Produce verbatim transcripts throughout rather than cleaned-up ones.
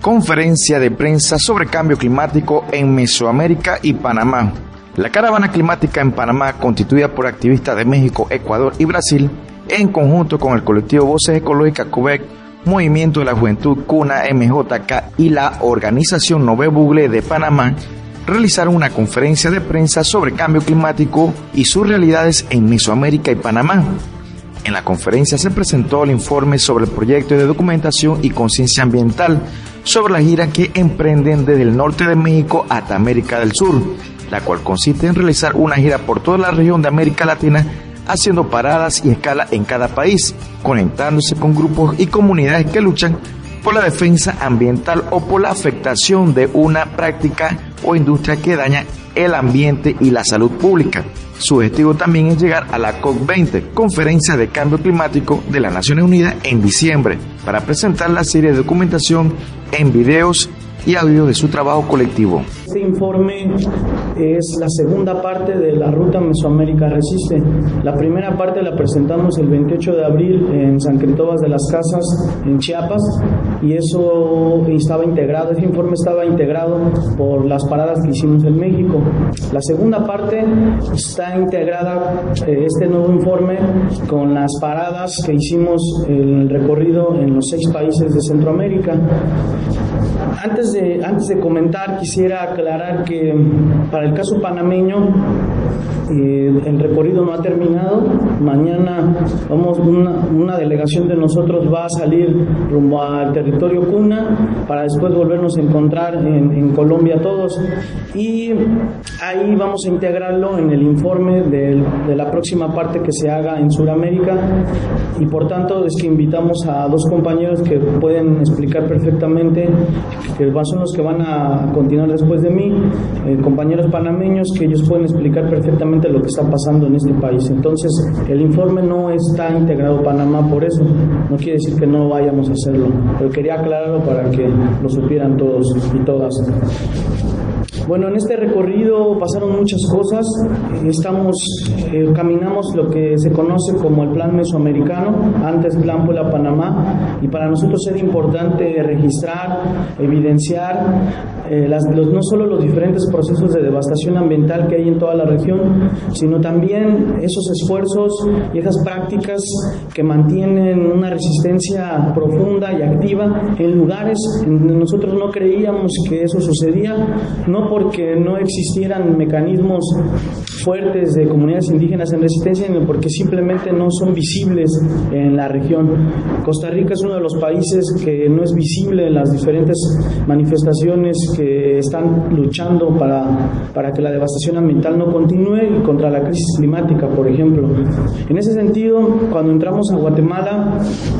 Conferencia de prensa sobre cambio climático en Mesoamérica y Panamá. La caravana climática en Panamá, constituida por activistas de México, Ecuador y Brasil, en conjunto con el colectivo Voces Ecológicas Quebec, Movimiento de la Juventud CUNA M J K y la organización Nové Bugle de Panamá, realizaron una conferencia de prensa sobre cambio climático y sus realidades en Mesoamérica y Panamá. En la conferencia se presentó el informe sobre el proyecto de documentación y conciencia ambiental sobre la gira que emprenden desde el norte de México hasta América del Sur, la cual consiste en realizar una gira por toda la región de América Latina, haciendo paradas y escala en cada país, conectándose con grupos y comunidades que luchan por la defensa ambiental o por la afectación de una práctica o industria que daña el ambiente y la salud pública. Su objetivo también es llegar a la COP veinte, Conferencia de Cambio Climático de las Naciones Unidas, en diciembre, para presentar la serie de documentación en videos y audio de su trabajo colectivo. Este informe es la segunda parte de la Ruta Mesoamérica Resiste. La primera parte la presentamos el veintiocho de abril en San Cristóbal de las Casas, en Chiapas, y eso estaba integrado, ese informe estaba integrado por las paradas que hicimos en México. La segunda parte está integrada, eh, este nuevo informe, con las paradas que hicimos en el recorrido en los seis países de Centroamérica. Antes de, antes de comentar, quisiera aclarar que para el caso panameño eh, el recorrido no ha terminado. Mañana vamos una, una delegación de nosotros va a salir rumbo al territorio CUNA para después volvernos a encontrar en, en Colombia todos, y ahí vamos a integrarlo en el informe de, de la próxima parte que se haga en Sudamérica, y por tanto es que invitamos a dos compañeros que pueden explicar perfectamente, que son los que van a continuar después de mí, eh, compañeros panameños, que ellos pueden explicar perfectamente lo que está pasando en este país. Entonces, el informe no está integrado Panamá por eso, no quiere decir que no vayamos a hacerlo, pero quería aclararlo para que lo supieran todos y todas. Bueno, en este recorrido pasaron muchas cosas. Estamos, eh, caminamos lo que se conoce como el Plan Mesoamericano, antes Plan Puebla-Panamá, y para nosotros era importante registrar, evidenciar eh, las, los, no solo los diferentes procesos de devastación ambiental que hay en toda la región, sino también esos esfuerzos y esas prácticas que mantienen una resistencia profunda y activa en lugares en donde nosotros no creíamos que eso sucedía, no porque no existieran mecanismos fuertes de comunidades indígenas en resistencia, sino porque simplemente no son visibles en la región. Costa Rica es uno de los países que no es visible en las diferentes manifestaciones que están luchando para, para que la devastación ambiental no continúe, y contra la crisis climática, por ejemplo. En ese sentido, cuando entramos a Guatemala,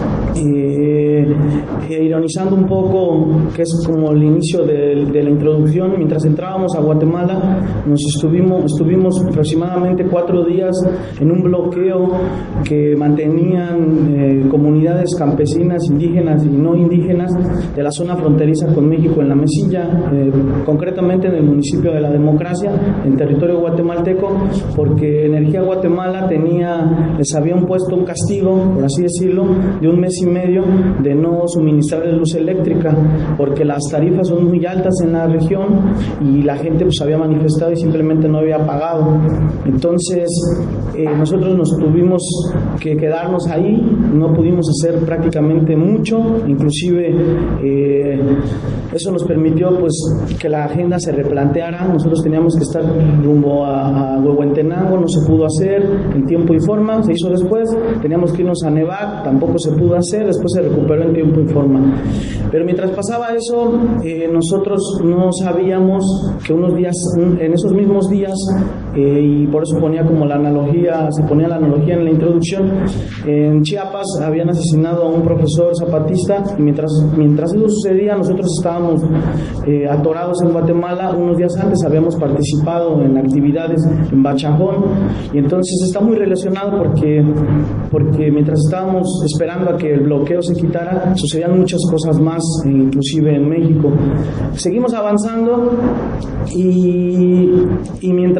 eh, eh, ironizando un poco, que es como el inicio de, de la introducción, mientras entrábamos a Guatemala, nos estuvimos, estuvimos aproximadamente cuatro días en un bloqueo que mantenían eh, comunidades campesinas, indígenas y no indígenas de la zona fronteriza con México en la Mesilla, eh, concretamente en el municipio de La Democracia, en territorio guatemalteco, porque Energía Guatemala tenía, les habían puesto un castigo, por así decirlo, de un mes y medio de no suministrar luz eléctrica, porque las tarifas son muy altas en la región y la gente pues había manifestado y simplemente no había pagado. Entonces eh, nosotros nos tuvimos que quedarnos ahí, no pudimos hacer prácticamente mucho, inclusive eh, eso nos permitió pues que la agenda se replanteara. Nosotros teníamos que estar rumbo a, a Huehuetenango, no se pudo hacer en tiempo y forma, se hizo después. Teníamos que irnos a Nevac, tampoco se pudo hacer, después se recuperó en tiempo y forma. Pero mientras pasaba eso, eh, nosotros no sabíamos que unos días, en esos mismos días, eh, y por eso ponía como la analogía, se ponía la analogía en la introducción, en Chiapas habían asesinado a un profesor zapatista, y mientras, mientras eso sucedía, nosotros estábamos eh, atorados en Guatemala. Unos días antes habíamos participado en actividades en Bachajón, y entonces está muy relacionado porque, porque mientras estábamos esperando a que el bloqueo se quitara, sucedían muchas cosas más, inclusive en México. Seguimos avanzando y, y mientras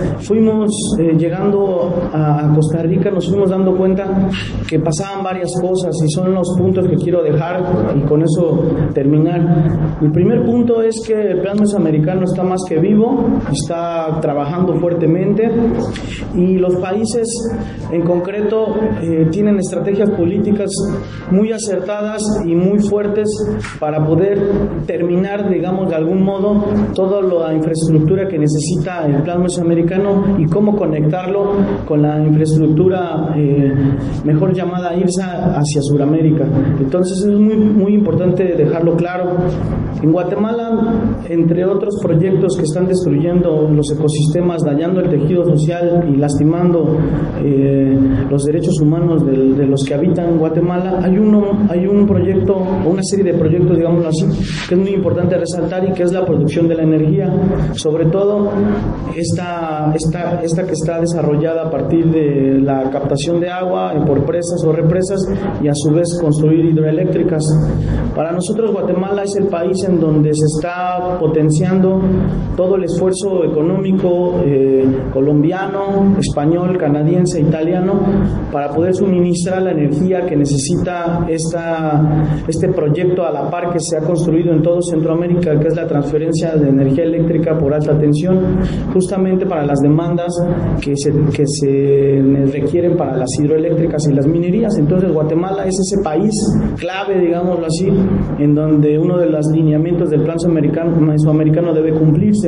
fuimos eh, llegando a Costa Rica, nos fuimos dando cuenta que pasaban varias cosas y son los puntos que quiero dejar y con eso terminar. El primer punto es que el plan mesoamericano está más que vivo, está trabajando fuertemente y los países en concreto eh, tienen estrategias políticas muy acertadas y muy fuertes para poder terminar, digamos, de algún modo toda la infraestructura que necesita el plan mesoamericano y cómo conectarlo con la infraestructura eh, mejor llamada IRSA hacia Sudamérica. Entonces es muy, muy importante dejarlo claro. En Guatemala, entre otros proyectos que están destruyendo los ecosistemas, dañando el tejido social y lastimando eh, los derechos humanos de, de los que habitan en Guatemala, hay uno, hay un proyecto, o una serie de proyectos, digámoslo así, que es muy importante resaltar y que es la producción de la energía, sobre todo esta, esta, esta que está desarrollada a partir de la captación de agua por presas o represas y a su vez construir hidroeléctricas. Para nosotros Guatemala es el país en donde se está potenciando todo el esfuerzo económico eh, colombiano, español, canadiense, italiano para poder suministrar la energía que necesita esta, este proyecto a la par que se ha construido en todo Centroamérica, que es la transferencia de energía eléctrica por alta tensión, justamente para las demandas que se, que se requieren para las hidroeléctricas y las minerías. Entonces Guatemala es ese país clave, digámoslo así, en donde uno de los lineamientos del plan mesoamericano debe cumplirse.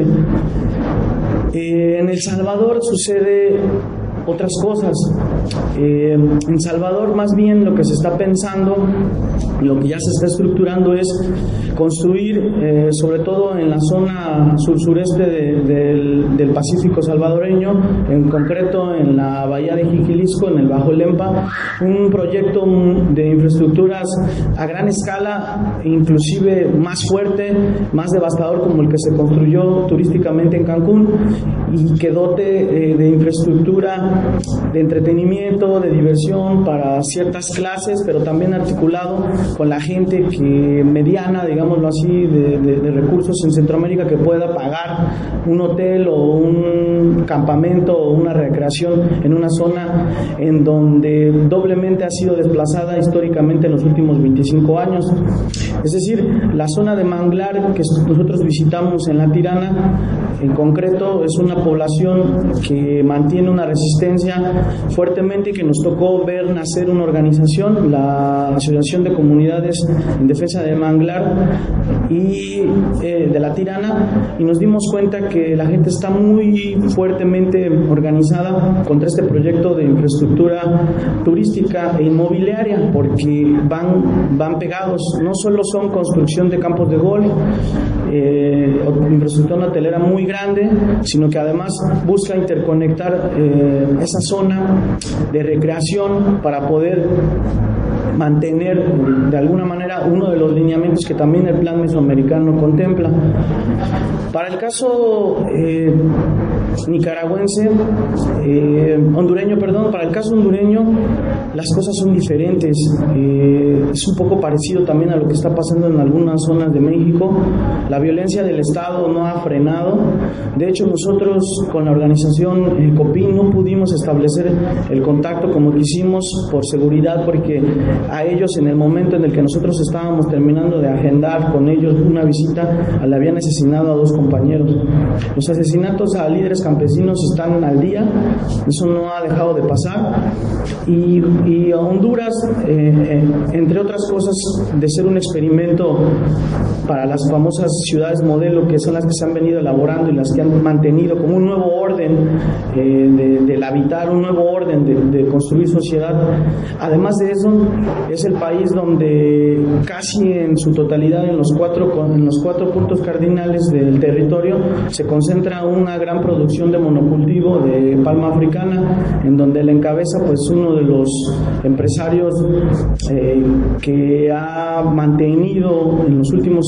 Eh, en El Salvador sucede otras cosas. Eh, en Salvador más bien lo que se está pensando, lo que ya se está estructurando es construir, eh, sobre todo en la zona sur-sureste de, de, del Pacífico salvadoreño, en concreto en la bahía de Jiquilisco, en el Bajo Lempa, un proyecto de infraestructuras a gran escala, inclusive más fuerte, más devastador como el que se construyó turísticamente en Cancún, y que dote eh, de infraestructura de entretenimiento, de diversión para ciertas clases, pero también articulado con la gente que mediana, digámoslo así, de, de, de recursos en Centroamérica, que pueda pagar un hotel o un campamento o una recreación en una zona en donde doblemente ha sido desplazada históricamente en los últimos veinticinco años. Es decir, la zona de manglar que nosotros visitamos en La Tirana, en concreto, es una población que mantiene una resistencia fuertemente y que nos tocó ver nacer una organización, la Asociación de Comunidades en Defensa de Manglar y eh, de La Tirana, y nos dimos cuenta que la gente está muy fuertemente organizada contra este proyecto de infraestructura turística e inmobiliaria, porque van, van pegados. No solo son construcción de campos de golf, eh, infraestructura hotelera muy grande, sino que además busca interconectar eh, esa zona de recreación para poder mantener de alguna manera uno de los lineamientos que también el plan mesoamericano contempla. Para el caso eh, nicaragüense, eh, hondureño, perdón, para el caso hondureño las cosas son diferentes. Eh, es un poco parecido también a lo que está pasando en algunas zonas de México. La violencia del Estado no ha frenado. De hecho, nosotros con la organización eh, COPIN no pudimos establecer el contacto como quisimos por seguridad, porque a ellos, en el momento en el que nosotros estábamos terminando de agendar con ellos una visita, le habían asesinado a dos compañeros. Los asesinatos a líderes campesinos están al día, eso no ha dejado de pasar, y, y Honduras, eh, eh, entre otras cosas, de ser un experimento para las famosas ciudades modelo, que son las que se han venido elaborando y las que han mantenido como un nuevo orden eh, de, del habitar, un nuevo orden de, de construir sociedad. Además de eso, es el país donde casi en su totalidad, en los cuatro, en los cuatro puntos cardinales del territorio, se concentra una gran producción de monocultivo de palma africana, en donde la encabeza pues uno de los empresarios eh, que ha mantenido en los últimos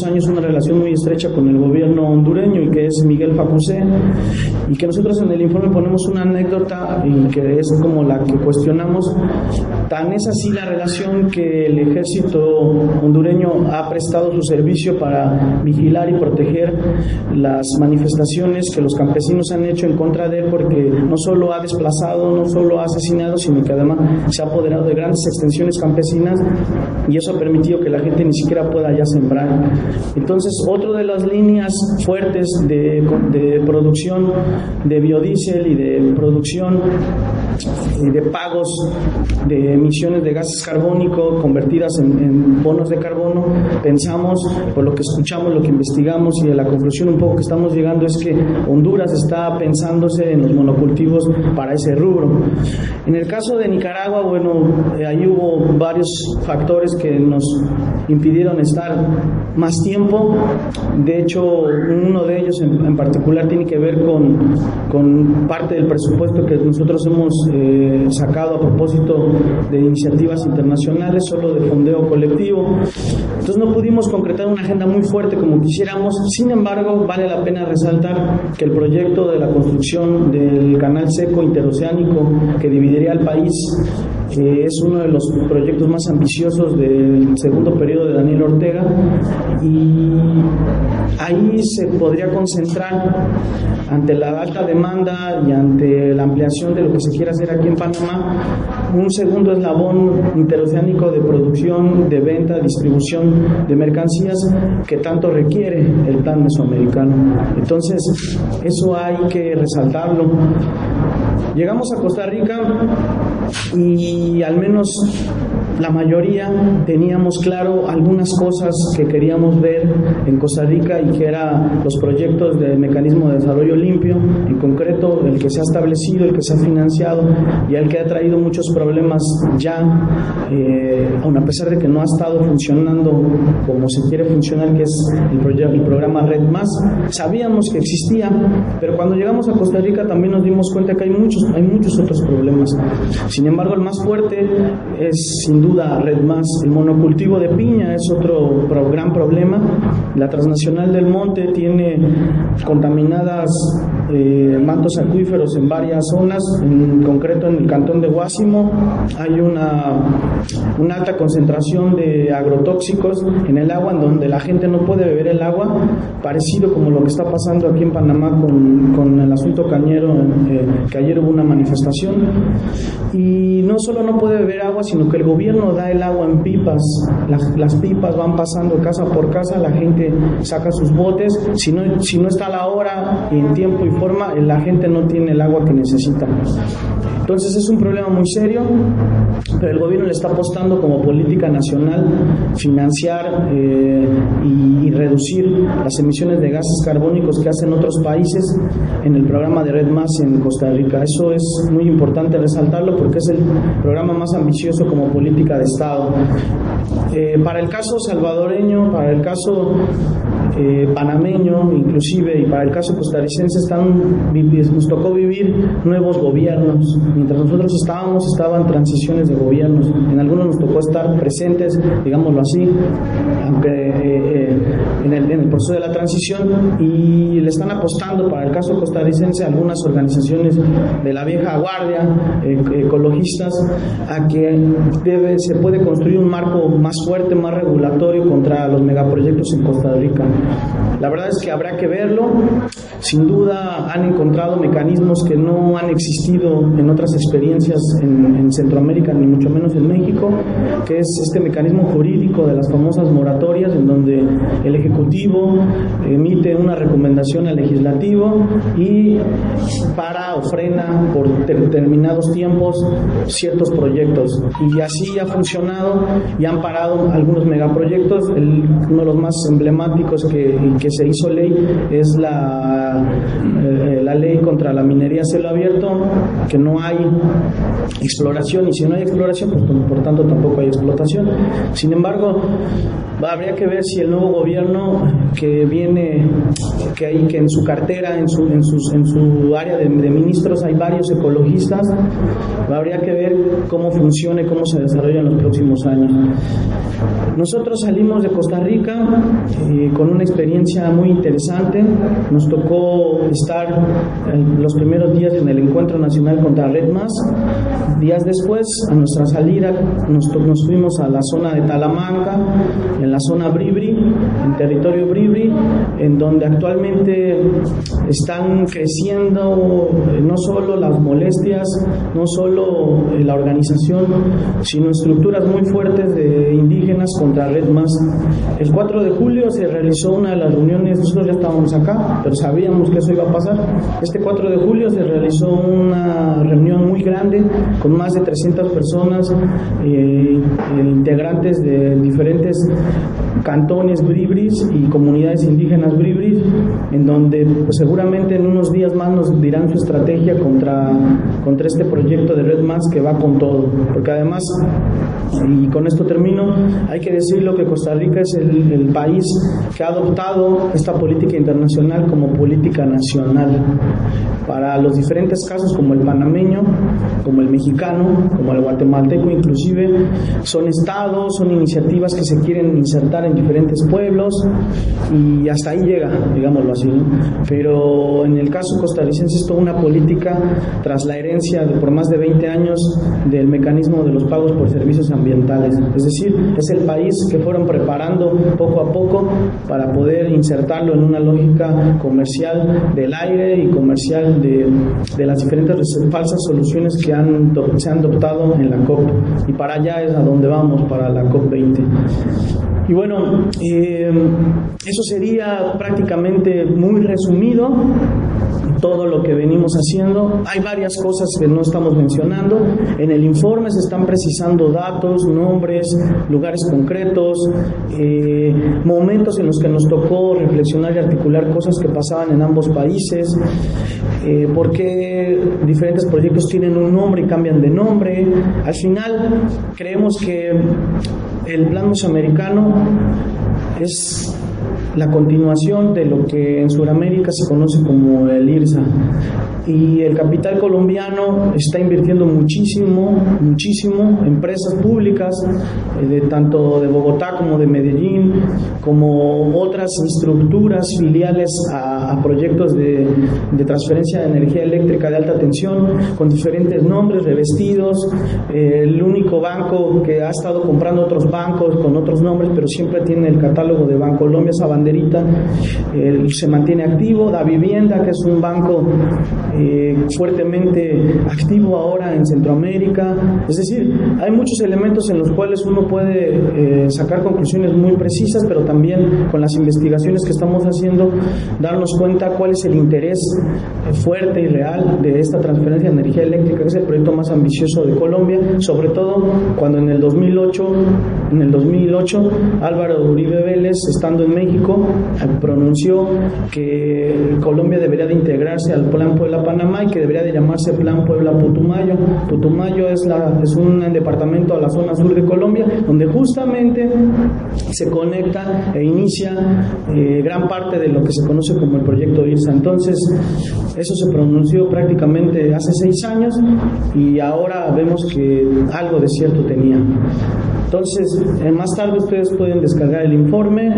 años una relación muy estrecha con el gobierno hondureño, y que es Miguel Facusé, y que nosotros en el informe ponemos una anécdota y que es como la que cuestionamos. Tan es así la relación que el ejército hondureño ha prestado su servicio para vigilar y proteger las manifestaciones que los campesinos han hecho en contra de él, porque no solo ha desplazado, no solo ha asesinado, sino que además se ha apoderado de grandes extensiones campesinas, y eso ha permitido que la gente ni siquiera pueda ya sembrar. Entonces, otra de las líneas fuertes de, de producción de biodiesel y de producción y de pagos de emisiones de gases carbónicos convertidas en, en bonos de carbono, pensamos, por lo que escuchamos, lo que investigamos, y a la conclusión un poco que estamos llegando es que Honduras está pensándose en los monocultivos para ese rubro. En el caso de Nicaragua, bueno, eh, ahí hubo varios factores que nos impidieron estar más tiempo. De hecho, uno de ellos en, en particular tiene que ver con, con parte del presupuesto que nosotros hemos eh, sacado a propósito de iniciativas internacionales, solo de fondeo colectivo. Entonces no pudimos concretar una agenda muy fuerte como quisiéramos. Sin embargo, vale la pena resaltar que el proyecto de la construcción del canal seco interoceánico que dividiría al país eh, es uno de los proyectos más ambiciosos del segundo periodo de Daniel Ortega, y ahí se podría concentrar, ante la alta demanda y ante la ampliación de lo que se quiere hacer aquí en Panamá, un segundo eslabón interoceánico de producción, de venta, distribución de mercancías que tanto requiere el plan mesoamericano. Entonces, eso hay que resaltarlo. Llegamos a Costa Rica y al menos la mayoría teníamos claro algunas cosas que queríamos ver en Costa Rica, y que eran los proyectos del Mecanismo de Desarrollo Limpio, en concreto el que se ha establecido, el que se ha financiado y el que ha traído muchos problemas ya, eh, aun a pesar de que no ha estado funcionando como se quiere funcionar, que es el, proyecto, el programa Red Más. Sabíamos que existía, pero cuando llegamos a Costa Rica también nos dimos cuenta que hay muchos, hay muchos otros problemas. Sin embargo, el más fuerte es sin duda Red Más. El monocultivo de piña es otro pro, gran problema. La transnacional del monte tiene contaminadas eh, mantos acuíferos en varias zonas, en concreto en el cantón de Guásimo hay una, una alta concentración de agrotóxicos en el agua, en donde la gente no puede beber el agua, parecido como lo que está pasando aquí en Panamá con, con el asunto cañero, eh, que ayer hubo una manifestación. Y no solo no puede beber agua, sino que el gobierno da el agua en pipas. Las, las pipas van pasando casa por casa, la gente saca sus botes, si no, si no está a la hora, en tiempo y forma, la gente no tiene el agua que necesita. Entonces es un problema muy serio, pero el gobierno le está apostando como política nacional financiar eh, y, y reducir las emisiones de gases carbónicos que hacen otros países en el programa de Red Más en Costa Rica. Eso es muy importante resaltarlo porque es el programa más ambicioso como política de Estado. Eh, para el caso salvadoreño, para el caso eh, panameño inclusive, y para el caso costarricense, están, nos tocó vivir nuevos gobiernos. Mientras nosotros estábamos, estaban transiciones de gobiernos. En algunos nos tocó estar presentes, digámoslo así, aunque eh, en, el, en el proceso de la transición, y le están apostando para el caso costarricense algunas organizaciones de la vieja guardia, eh, ecologistas, a que debe, se puede construir un marco más fuerte, más regulatorio contra los megaproyectos en Costa Rica. La verdad es que habrá que verlo. Sin duda han encontrado mecanismos que no han existido en otras experiencias en, en Centroamérica, ni mucho menos en México, que es este mecanismo jurídico de las famosas moratorias, en donde el Ejecutivo emite una recomendación al Legislativo y para o frena por determinados tiempos ciertos proyectos. Y así ha funcionado y han parado algunos megaproyectos. El, uno de los más emblemáticos que, que se hizo ley es la, eh, la ley contra la minería a cielo abierto, que no hay exploración, y si no hay exploración, pues por tanto tampoco hay explotación. Sin embargo, habría que ver si el nuevo gobierno, que viene, que hay que en su cartera, en su, en sus, en su área de, de ministros hay varios ecologistas. Habría que ver cómo funciona y cómo se desarrolla en los próximos años. Nosotros salimos de Costa Rica eh, con una experiencia muy interesante. Nos tocó estar en los primeros días en el Encuentro Nacional contra Red Más. Días después, a nuestra salida, nos, nos fuimos a la zona de Talamanca, en la zona Bribri, en territorio Bribri, en donde actualmente están creciendo eh, no solo las molestias, no solo eh, la organización, sino estructuras muy fuertes de indígenas contra Red Más. El cuatro de julio se realizó una de las reuniones, nosotros ya estábamos acá, pero sabíamos que eso iba a pasar. Este cuatro de julio se realizó una reunión muy grande con más de trescientas personas, eh, integrantes de diferentes cantones bribris y comunidades indígenas bribris, en donde pues, seguramente en unos días más nos dirán su estrategia contra, contra este proyecto de Red Más que va con todo, porque además, y con esto termino, hay que decirlo que Costa Rica es el, el país que ha adoptado esta política internacional como política nacional para los diferentes casos, como el panameño, como el mexicano, como el guatemalteco inclusive. Son estados, son iniciativas que se quieren insertar en diferentes pueblos y hasta ahí llega, digámoslo así, ¿no? Pero en el caso costarricense es toda una política tras la herencia de por más de veinte años del mecanismo de los pagos por servicios ambientales. Es decir, es el país que fueron preparando poco a poco para poder insertarlo en una lógica comercial del aire y comercial de, de las diferentes falsas soluciones que han, se han adoptado en la COP, y para allá es a donde vamos, para la COP veinte. Y bueno, eh, eso sería prácticamente muy resumido todo lo que venimos haciendo. Hay varias cosas que no estamos mencionando. En el informe se están precisando datos, nombres, lugares concretos, eh, momentos en los que nos tocó reflexionar y articular cosas que pasaban en ambos países, eh, por qué diferentes proyectos tienen un nombre y cambian de nombre. Al final creemos que el plan mesoamericano es la continuación de lo que en Sudamérica se conoce como el IRSA, y el capital colombiano está invirtiendo muchísimo, muchísimo, empresas públicas, eh, de tanto de Bogotá como de Medellín, como otras estructuras filiales a, a proyectos de, de transferencia de energía eléctrica de alta tensión, con diferentes nombres revestidos. Eh, el único banco que ha estado comprando otros bancos con otros nombres, pero siempre tiene el catálogo de Bancolombia, esa banderita, eh, se mantiene activo. Da Vivienda, que es un banco Eh, fuertemente activo ahora en Centroamérica. Es decir, hay muchos elementos en los cuales uno puede eh, sacar conclusiones muy precisas, pero también con las investigaciones que estamos haciendo darnos cuenta cuál es el interés eh, fuerte y real de esta transferencia de energía eléctrica, que es el proyecto más ambicioso de Colombia, sobre todo cuando en el dos mil ocho, en el dos mil ocho Álvaro Uribe Vélez, estando en México, pronunció que Colombia debería de integrarse al Plan Puebla-Panamá y que debería de llamarse Plan Puebla-Putumayo. Putumayo es, la, es un departamento a la zona sur de Colombia, donde justamente se conecta e inicia eh, gran parte de lo que se conoce como el proyecto IRSA. Entonces, eso se pronunció prácticamente hace seis años y ahora vemos que algo de cierto tenía. Entonces, eh, más tarde ustedes pueden descargar el informe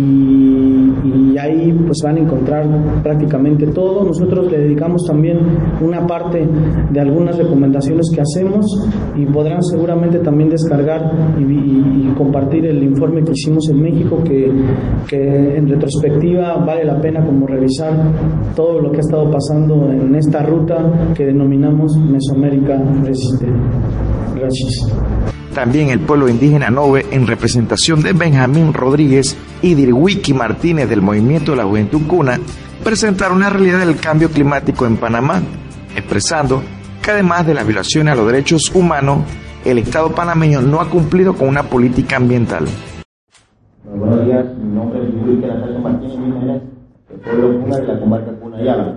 y, y ahí pues van a encontrar prácticamente todo. Nosotros le dedicamos también una parte de algunas recomendaciones que hacemos y podrán seguramente también descargar y, y, y compartir el informe que hicimos en México, que, que en retrospectiva vale la pena como revisar todo lo que ha estado pasando en esta ruta que denominamos Mesoamérica Resiste. Gracias. También el pueblo indígena Nove, en representación de Benjamín Rodríguez y Dirwiki Martínez del Movimiento de la Juventud Cuna, presentaron la realidad del cambio climático en Panamá, expresando que además de las violaciones a los derechos humanos, el Estado panameño no ha cumplido con una política ambiental. Buenos días, mi nombre es Dirwiki Martínez Jiménez, del pueblo Cuna de la comarca Cunayala.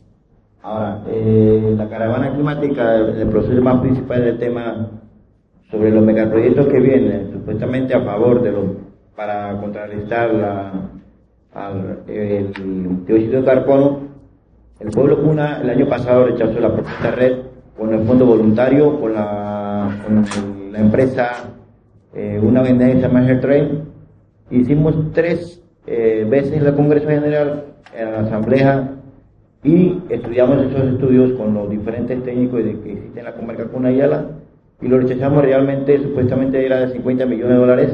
Ahora, eh, la caravana climática, el proceso más principal del tema sobre los megaproyectos que vienen supuestamente a favor de los, para contrarrestar la, al el dióxido de carbono, el pueblo Cuna el año pasado rechazó la propuesta red con el fondo voluntario, con la, con el, la empresa, eh, una O N G que se llama Airtrain. Hicimos tres eh, veces en el Congreso General, en la Asamblea, y estudiamos esos estudios con los diferentes técnicos que existen en la comarca Cunayala, y lo rechazamos realmente, supuestamente era de cincuenta millones de dólares,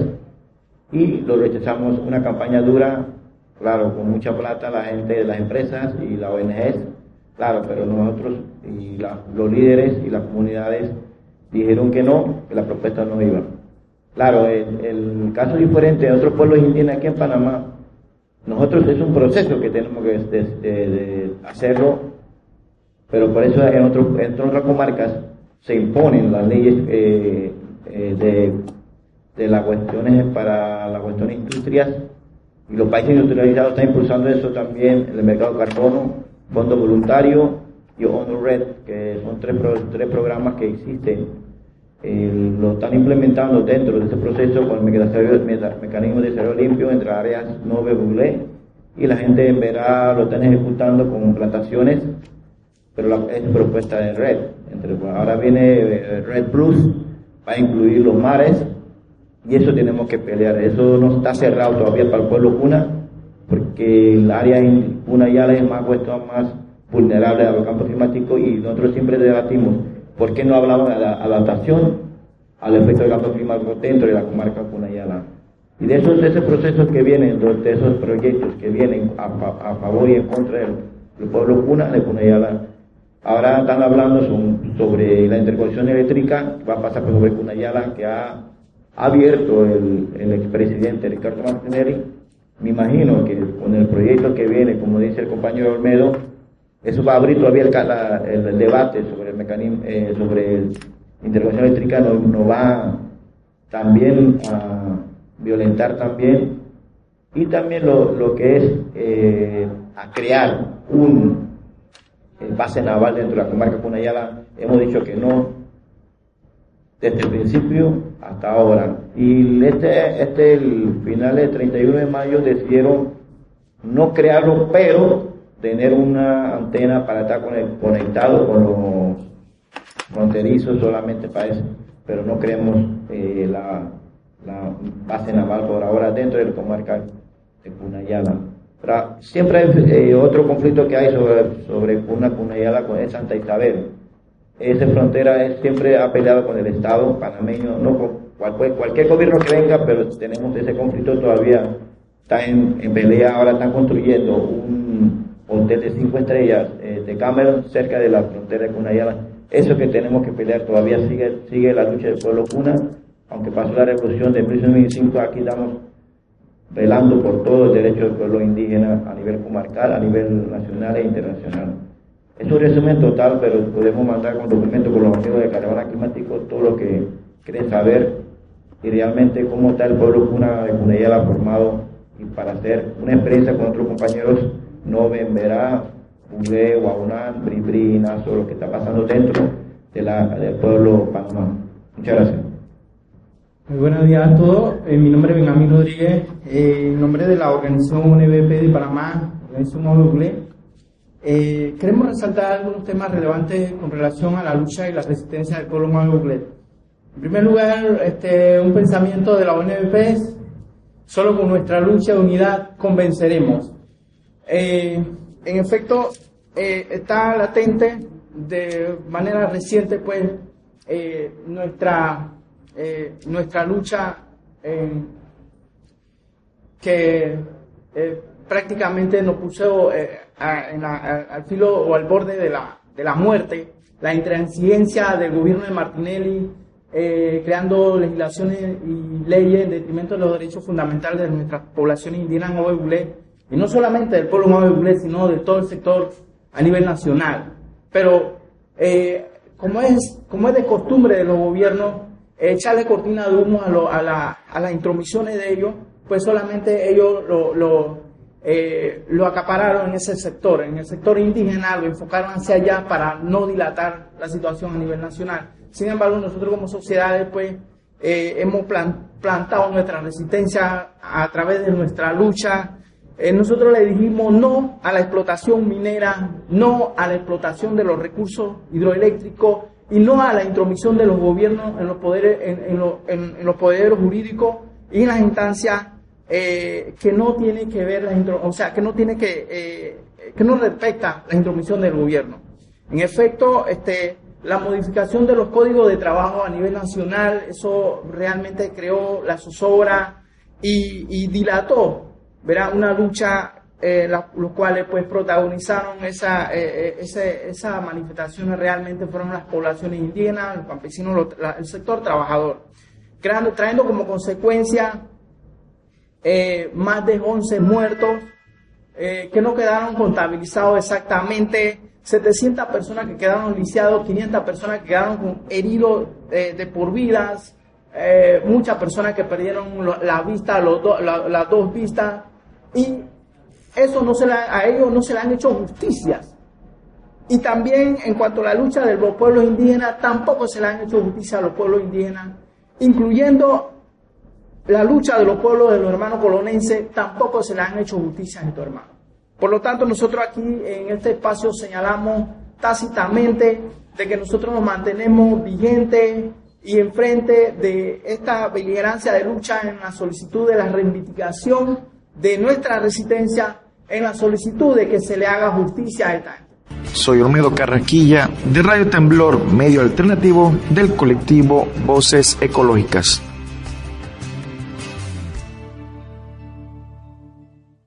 y lo rechazamos una campaña dura, claro, con mucha plata, la gente de las empresas y las O N Ges, claro, pero nosotros y la, los líderes y las comunidades dijeron que no, que la propuesta no iba. Claro, el, el caso diferente de otros pueblos indígenas aquí en Panamá, nosotros es un proceso que tenemos que de, de, de hacerlo, pero por eso en, otro, en otras comarcas se imponen las leyes eh, eh, de, de las cuestiones para las cuestiones industrias, y los países industrializados están impulsando eso también, el mercado de carbono, fondo voluntario y Honor Red, que son tres, pro, tres programas que existen. Eh, lo están implementando dentro de este proceso con el mecanismo de desarrollo limpio entre áreas Nove Buglé, y la gente verá, lo están ejecutando con plantaciones, pero la, es propuesta de Red. Entre, ahora viene Red Plus, va a incluir los mares, y eso tenemos que pelear. Eso no está cerrado todavía para el pueblo Cuna, porque el área Cunayala es más puesto más vulnerable a los cambios climáticos, y nosotros siempre debatimos por qué no hablamos de la adaptación al efecto del cambio climático dentro de la comarca Cunayala. Y de esos, de esos procesos que vienen, de esos proyectos que vienen a, a favor y en contra del, del pueblo Cuna, de Cunayala, ahora están hablando son, sobre la interconexión eléctrica, va a pasar por sobre Cunayala, que ha abierto el, el expresidente Ricardo Martinelli. Me imagino que con el proyecto que viene, como dice el compañero Olmedo, eso va a abrir todavía el, la, el, el debate sobre el mecanismo, eh, sobre interconexión eléctrica, nos no va también a violentar también, y también lo, lo que es eh, a crear un base naval dentro de la comarca Cunayala. Hemos dicho que no desde el principio hasta ahora, y este, este el final del treinta y uno de mayo decidieron no crearlo, pero tener una antena para estar conectado con los fronterizos solamente para eso, pero no creemos eh, la, la base naval por ahora dentro de la comarca de Cunayala. Pero siempre hay eh, otro conflicto que hay sobre, sobre Cuna, Cunayala, con el Santa Isabel. Esa frontera es, siempre ha peleado con el Estado panameño, no con cualquier, cualquier gobierno que venga, pero tenemos ese conflicto todavía, está en, en pelea. Ahora están construyendo un hotel de cinco estrellas eh, de Cameron cerca de la frontera de Cunayala. Eso que tenemos que pelear todavía, sigue, sigue la lucha del pueblo Cuna, aunque pasó la revolución de mil novecientos veinticinco, aquí estamos velando por todo el derecho del pueblo indígena a nivel comarcal, a nivel nacional e internacional. Es un resumen total, pero podemos mandar con documento con los amigos de Caravana Climático todo lo que querés saber, y realmente cómo está el pueblo Cuna de Cunayala formado, y para hacer una experiencia con otros compañeros Noven, Verá, Buglé, Guaunán, Bribri, Nazo, lo que está pasando dentro de la, del pueblo Panamá. Muchas gracias. Muy buenos días a todos. Eh, mi nombre es Benjamín Rodríguez, eh, en nombre de la organización U N B P de Panamá, organización Buglé. Eh, queremos resaltar algunos temas relevantes con relación a la lucha y la resistencia del pueblo Buglé. En primer lugar, este, un pensamiento de la U N B P es: solo con nuestra lucha de unidad convenceremos. Eh, en efecto, eh, está latente de manera reciente, pues, eh, nuestra eh, nuestra lucha eh, que eh, prácticamente nos puso eh, a, en la, a, al filo o al borde de la de la muerte, la intransigencia del gobierno de Martinelli, eh, creando legislaciones y leyes en detrimento de los derechos fundamentales de nuestras poblaciones indígenas Buglé, y no solamente del pueblo Buglé, sino de todo el sector a nivel nacional. Pero eh, como es como es de costumbre de los gobiernos, eh, echarle cortina de humo a, lo, a, la, a las intromisiones de ellos, pues solamente ellos lo, lo, eh, lo acapararon en ese sector, en el sector indígena, lo enfocaron hacia allá para no dilatar la situación a nivel nacional. Sin embargo, nosotros como sociedades, pues, eh, hemos plan, plantado nuestra resistencia a través de nuestra lucha Eh, nosotros le dijimos no a la explotación minera, no a la explotación de los recursos hidroeléctricos y no a la intromisión de los gobiernos en los poderes, en, en, lo, en, en los poderes jurídicos y en las instancias eh, que no tiene que ver, la intro, o sea, que no tiene que, eh, que no respecta la intromisión del gobierno. En efecto, este, la modificación de los códigos de trabajo a nivel nacional, eso realmente creó la zozobra y, y dilató, ¿verdad?, una lucha, eh, la, los cuales pues protagonizaron esa, eh, ese, esas manifestaciones realmente fueron las poblaciones indígenas, los campesinos, los, la, el sector trabajador, creando, trayendo como consecuencia eh, más de once muertos, eh, que no quedaron contabilizados exactamente, setecientas personas que quedaron lisiados, quinientas personas que quedaron con heridos eh, de por vidas, eh, muchas personas que perdieron lo, la vista, los do, la, las dos vistas, y eso no se la, a ellos no se le han hecho justicias. Y también en cuanto a la lucha de los pueblos indígenas, tampoco se le han hecho justicia a los pueblos indígenas, incluyendo la lucha de los pueblos de los hermanos colonenses, tampoco se le han hecho justicia a estos hermanos. Por lo tanto, nosotros aquí en este espacio señalamos tácitamente de que nosotros nos mantenemos vigentes y enfrente de esta beligerancia de lucha en la solicitud de la reivindicación de nuestra resistencia, en la solicitud de que se le haga justicia a esta gente. Soy Olmedo Carrasquilla, de Radio Temblor, medio alternativo del colectivo Voces Ecológicas.